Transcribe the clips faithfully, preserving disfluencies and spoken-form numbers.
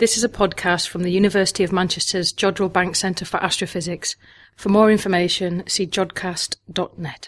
This is a podcast from the University of Manchester's Jodrell Bank Centre for Astrophysics. For more information, see jodcast dot net.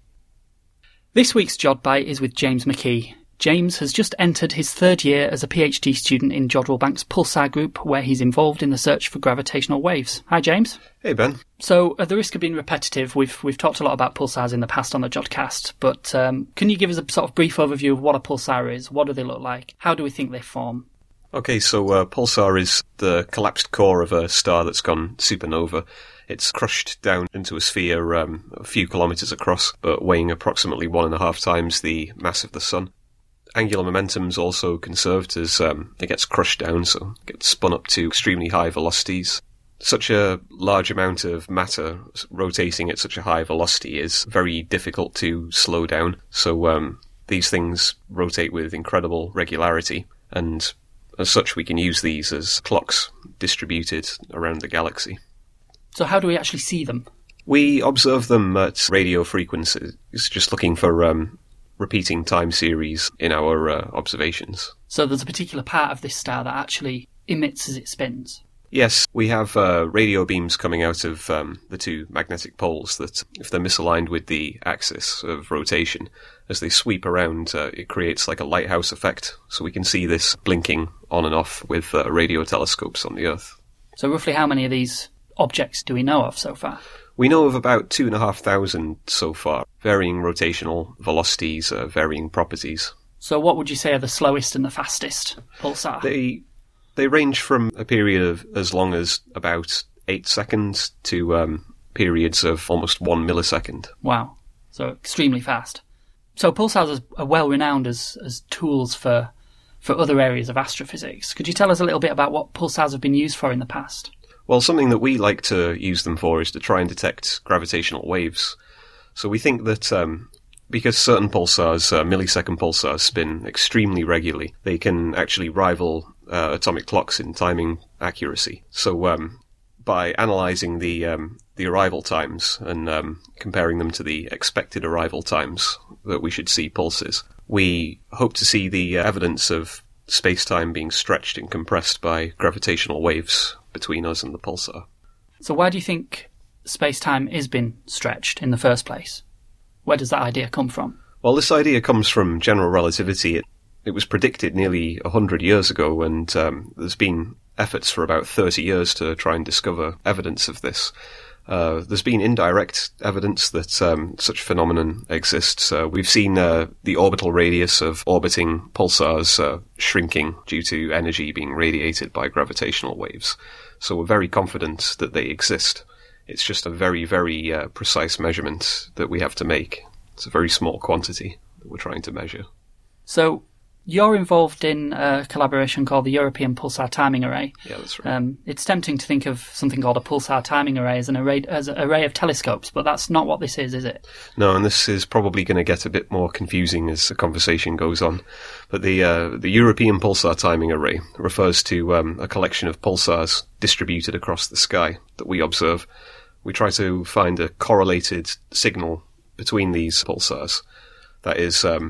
This week's JodBite is with James McKee. James has just entered his third year as a PhD student in Jodrell Bank's Pulsar group, where he's involved in the search for gravitational waves. Hi, James. Hey, Ben. So, at the risk of being repetitive, we've we've talked a lot about pulsars in the past on the Jodcast, but um, can you give us a sort of brief overview of what a pulsar is? What do they look like? How do we think they form? Okay, so a uh, pulsar is the collapsed core of a star that's gone supernova. It's crushed down into a sphere um, a few kilometres across, but weighing approximately one and a half times the mass of the Sun. Angular momentum's also conserved as um, it gets crushed down, so it gets spun up to extremely high velocities. Such a large amount of matter rotating at such a high velocity is very difficult to slow down, so um, these things rotate with incredible regularity, and as such we can use these as clocks distributed around the galaxy. So how do we actually see them? We observe them at radio frequencies, just looking for um, repeating time series in our uh, observations. So there's a particular part of this star that actually emits as it spins? Yes, we have uh, radio beams coming out of um, the two magnetic poles that, if they're misaligned with the axis of rotation, as they sweep around, uh, it creates like a lighthouse effect. So we can see this blinking on and off with uh, radio telescopes on the Earth. So roughly how many of these objects do we know of so far? We know of about two and a half thousand so far, varying rotational velocities, uh, varying properties. So what would you say are the slowest and the fastest pulsar? They they range from a period of as long as about eight seconds to um, periods of almost one millisecond. Wow, so extremely fast. So pulsars are well renowned as as tools for for other areas of astrophysics. Could you tell us a little bit about what pulsars have been used for in the past? Well, something that we like to use them for is to try and detect gravitational waves. So we think that um, because certain pulsars, uh, millisecond pulsars, spin extremely regularly, they can actually rival uh, atomic clocks in timing accuracy. So um, by analysing the um, the arrival times and um, comparing them to the expected arrival times that we should see pulses, we hope to see the evidence of space-time being stretched and compressed by gravitational waves between us and the pulsar. So why do you think space-time is being stretched in the first place? Where does that idea come from? Well, this idea comes from general relativity. It, it was predicted nearly one hundred years ago, and um, there's been efforts for about thirty years to try and discover evidence of this. Uh, there's been indirect evidence that um, such a phenomenon exists. Uh, we've seen uh, the orbital radius of orbiting pulsars uh, shrinking due to energy being radiated by gravitational waves. So we're very confident that they exist. It's just a very, very uh, precise measurement that we have to make. It's a very small quantity that we're trying to measure. So you're involved in a collaboration called the European Pulsar Timing Array. Yeah, that's right. Um, it's tempting to think of something called a pulsar timing array as an array, as an array of telescopes, but that's not what this is, is it? No, and this is probably going to get a bit more confusing as the conversation goes on. But the uh, the European Pulsar Timing Array refers to um, a collection of pulsars distributed across the sky that we observe. We try to find a correlated signal between these pulsars. That is um,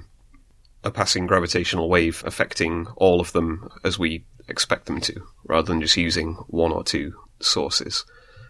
a passing gravitational wave affecting all of them as we expect them to, rather than just using one or two sources.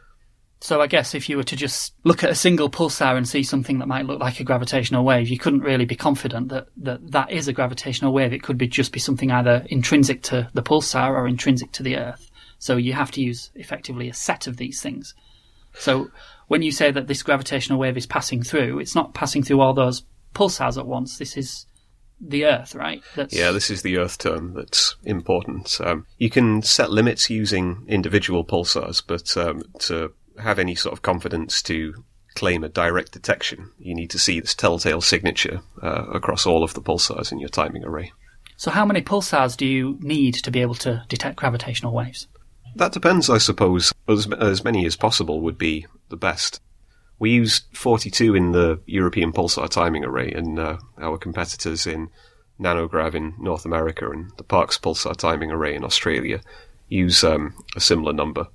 So I guess if you were to just look at a single pulsar and see something that might look like a gravitational wave, you couldn't really be confident that that, that is a gravitational wave. It could be just be something either intrinsic to the pulsar or intrinsic to the Earth. So you have to use effectively a set of these things. So when you say that this gravitational wave is passing through, it's not passing through all those pulsars at once. This is the Earth, right? That's... Yeah, this is the Earth term that's important. Um, you can set limits using individual pulsars, but um, to have any sort of confidence to claim a direct detection, you need to see this telltale signature uh, across all of the pulsars in your timing array. So how many pulsars do you need to be able to detect gravitational waves? That depends, I suppose. As, as many as possible would be the best. We used forty-two in the European Pulsar Timing Array, and uh, our competitors in Nanograv in North America and the Parkes Pulsar Timing Array in Australia use um, a similar number.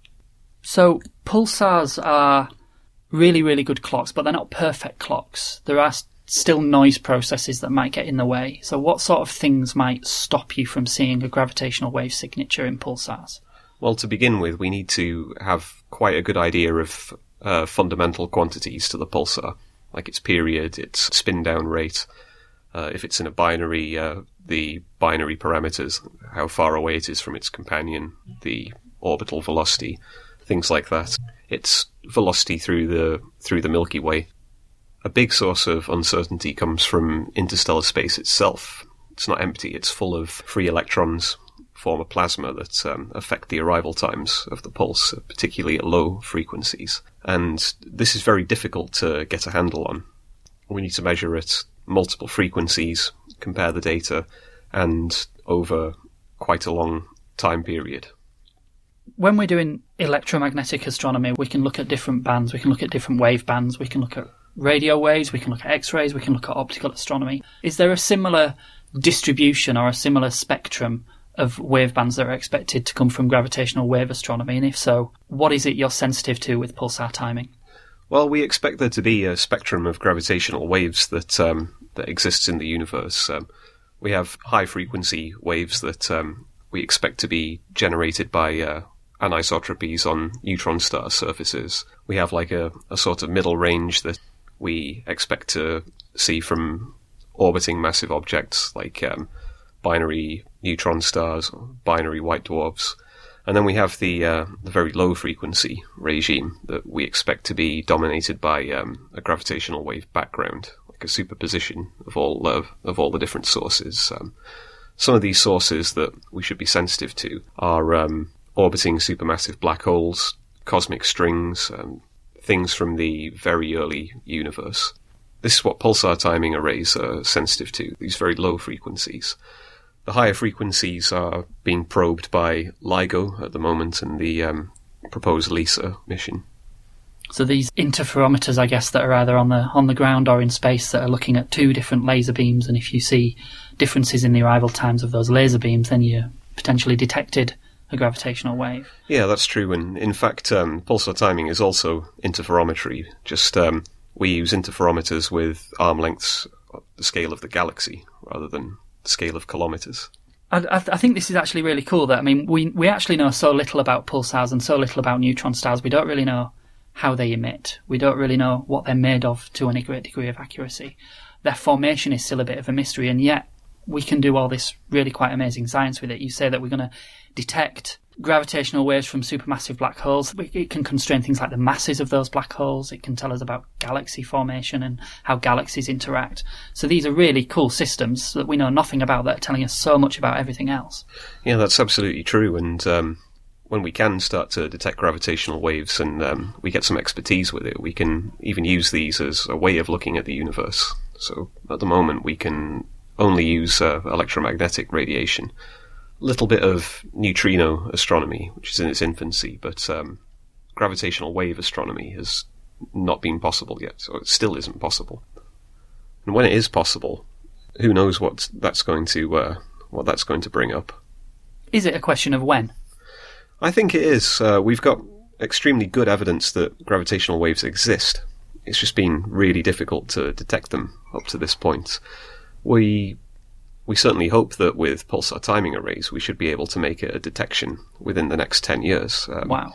So pulsars are really, really good clocks, but they're not perfect clocks. There are still noise processes that might get in the way. So what sort of things might stop you from seeing a gravitational wave signature in pulsars? Well, to begin with, we need to have quite a good idea of uh, fundamental quantities to the pulsar, like its period, its spin-down rate. Uh, if it's in a binary, uh, the binary parameters, how far away it is from its companion, the orbital velocity, things like that. Its velocity through the through the Milky Way. A big source of uncertainty comes from interstellar space itself. It's not empty, it's full of free electrons, form a plasma that um, affect the arrival times of the pulse, particularly at low frequencies. And this is very difficult to get a handle on. We need to measure at multiple frequencies, compare the data, and over quite a long time period. When we're doing electromagnetic astronomy, we can look at different bands, we can look at different wave bands, we can look at radio waves, we can look at X-rays, we can look at optical astronomy. Is there a similar distribution or a similar spectrum of wave bands that are expected to come from gravitational wave astronomy? And if so, what is it you're sensitive to with pulsar timing? Well, we expect there to be a spectrum of gravitational waves that um, that exists in the universe. Um, we have high-frequency waves that um, we expect to be generated by uh, anisotropies on neutron star surfaces. We have like a, a sort of middle range that we expect to see from orbiting massive objects like um, binary neutron stars, or binary white dwarfs. And then we have the, uh, the very low frequency regime that we expect to be dominated by um, a gravitational wave background, like a superposition of all uh, of all the different sources. Um, some of these sources that we should be sensitive to are um, orbiting supermassive black holes, cosmic strings, um, things from the very early universe. This is what pulsar timing arrays are sensitive to, these very low frequencies. The higher frequencies are being probed by LIGO at the moment and the um, proposed LISA mission. So these interferometers, I guess, that are either on the on the ground or in space that are looking at two different laser beams, and if you see differences in the arrival times of those laser beams, then you potentially detected a gravitational wave. Yeah, that's true. And in fact, um, pulsar timing is also interferometry. Just um, we use interferometers with arm lengths at the scale of the galaxy rather than the scale of kilometers. I, I, th- I think this is actually really cool. That I mean, we we actually know so little about pulsars and so little about neutron stars. We don't really know how they emit. We don't really know what they're made of to any great degree of accuracy. Their formation is still a bit of a mystery, and yet we can do all this really quite amazing science with it. You say that we're going to detect gravitational waves from supermassive black holes. It can constrain things like the masses of those black holes. It can tell us about galaxy formation and how galaxies interact. So these are really cool systems that we know nothing about that are telling us so much about everything else. Yeah, that's absolutely true. And um, when we can start to detect gravitational waves and um, we get some expertise with it, we can even use these as a way of looking at the universe. So at the moment we can only use uh, electromagnetic radiation. Little bit of neutrino astronomy, which is in its infancy, but um, gravitational wave astronomy has not been possible yet, so it still isn't possible. And when it is possible, who knows what that's going to uh, what that's going to bring up? Is it a question of when? I think it is. Uh, we've got extremely good evidence that gravitational waves exist. It's just been really difficult to detect them up to this point. We We certainly hope that with pulsar timing arrays, we should be able to make a detection within the next ten years. Um, wow.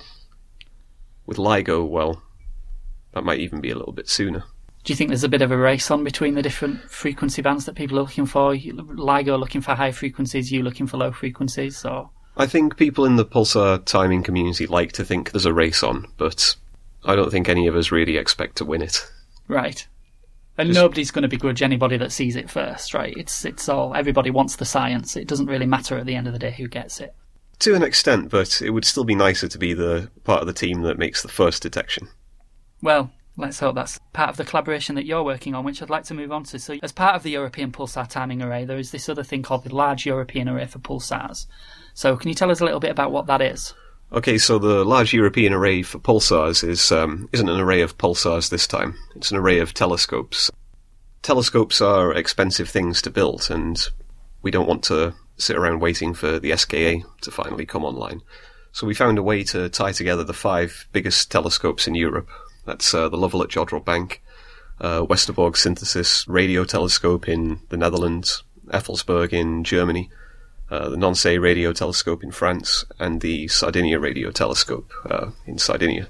With LIGO, well, that might even be a little bit sooner. Do you think there's a bit of a race on between the different frequency bands that people are looking for? LIGO looking for high frequencies, you looking for low frequencies? Or I think people in the pulsar timing community like to think there's a race on, but I don't think any of us really expect to win it. Right. And Just, nobody's going to begrudge anybody that sees it first, right? It's it's all, everybody wants the science. It doesn't really matter at the end of the day who gets it. To an extent, but it would still be nicer to be the part of the team that makes the first detection. Well, let's hope that's part of the collaboration that you're working on, which I'd like to move on to. So as part of the European Pulsar Timing Array, there is this other thing called the Large European Array for Pulsars. So can you tell us a little bit about what that is? Okay, so the Large European Array for Pulsars is, um, isn't an array of pulsars this time. It's an array of telescopes. Telescopes are expensive things to build, and we don't want to sit around waiting for the S K A to finally come online. So we found a way to tie together the five biggest telescopes in Europe. That's uh, the Lovell at Jodrell Bank, uh, Westerbork Synthesis Radio Telescope in the Netherlands, Effelsberg in Germany, uh, the Nancy Radio Telescope in France, and the Sardinia Radio Telescope uh, in Sardinia.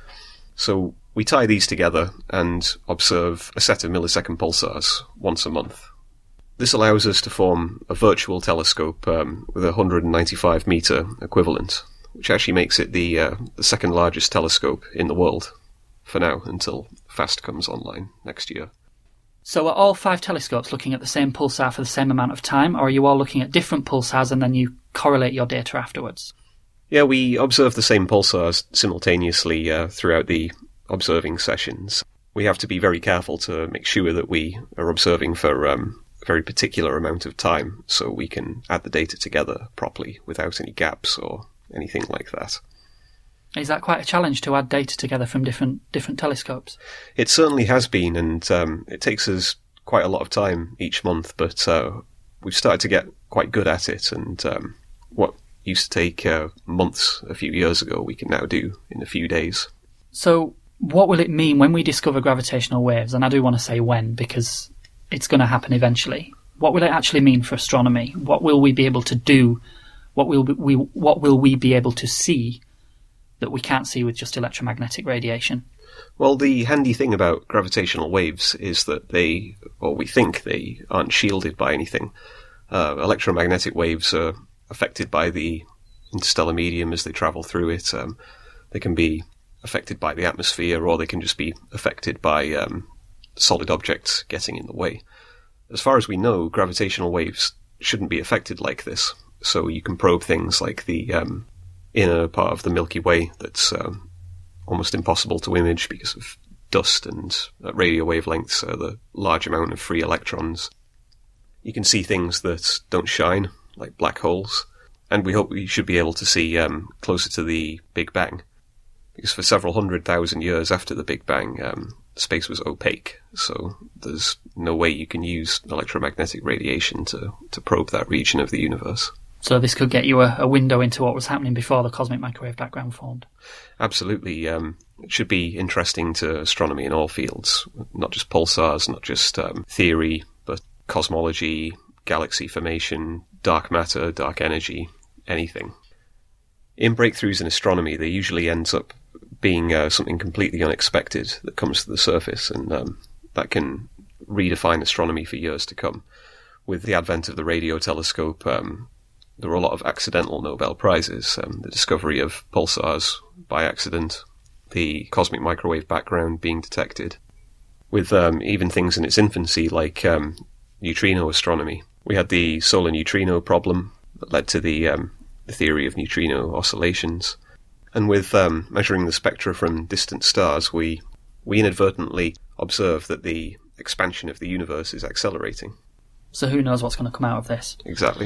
So we tie these together and observe a set of millisecond pulsars once a month. This allows us to form a virtual telescope um, with a one hundred ninety-five metre equivalent, which actually makes it the, uh, the second largest telescope in the world for now, until FAST comes online next year. So are all five telescopes looking at the same pulsar for the same amount of time, or are you all looking at different pulsars and then you correlate your data afterwards? Yeah, we observe the same pulsars simultaneously uh, throughout the observing sessions. We have to be very careful to make sure that we are observing for um, a very particular amount of time, so we can add the data together properly without any gaps or anything like that. Is that quite a challenge to add data together from different different telescopes? It certainly has been, and um, it takes us quite a lot of time each month, but uh, we've started to get quite good at it, and um, what used to take uh, months a few years ago, we can now do in a few days. So what will it mean when we discover gravitational waves? And I do want to say when, because it's going to happen eventually. What will it actually mean for astronomy? What will we be able to do? What will we what will we be able to see that we can't see with just electromagnetic radiation? Well, the handy thing about gravitational waves is that they, or we think they, aren't shielded by anything. Uh, electromagnetic waves are affected by the interstellar medium as they travel through it. Um, they can be affected by the atmosphere, or they can just be affected by um, solid objects getting in the way. As far as we know, gravitational waves shouldn't be affected like this. So you can probe things like the um, inner part of the Milky Way that's um, almost impossible to image because of dust and uh, radio wavelengths, uh, the large amount of free electrons. You can see things that don't shine, like black holes, and we hope we should be able to see um, closer to the Big Bang, because for several hundred thousand years after the Big Bang, um, space was opaque, so there's no way you can use electromagnetic radiation to, to probe that region of the universe. So this could get you a, a window into what was happening before the cosmic microwave background formed. Absolutely. Um, it should be interesting to astronomy in all fields, not just pulsars, not just um, theory, but cosmology, galaxy formation, dark matter, dark energy, anything. In breakthroughs in astronomy, there usually ends up being uh, something completely unexpected that comes to the surface, and um, that can redefine astronomy for years to come. With the advent of the radio telescope, um, there were a lot of accidental Nobel Prizes, um, the discovery of pulsars by accident, the cosmic microwave background being detected. With um, even things in its infancy like um, neutrino astronomy. We had the solar neutrino problem that led to the, um, the theory of neutrino oscillations. And with um, measuring the spectra from distant stars, we, we inadvertently observe that the expansion of the universe is accelerating. So who knows what's going to come out of this? Exactly.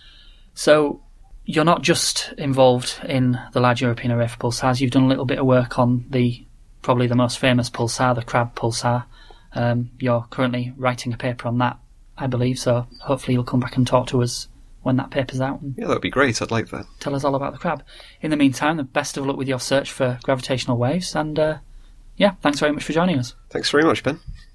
So you're not just involved in the Large European Array for Pulsars, you've done a little bit of work on the probably the most famous pulsar, the Crab pulsar. Um, you're currently writing a paper on that, I believe, so hopefully you'll come back and talk to us when that paper's out. And yeah, that would be great. I'd like that. Tell us all about the Crab. In the meantime, the best of luck with your search for gravitational waves, and uh, yeah, thanks very much for joining us. Thanks very much, Ben.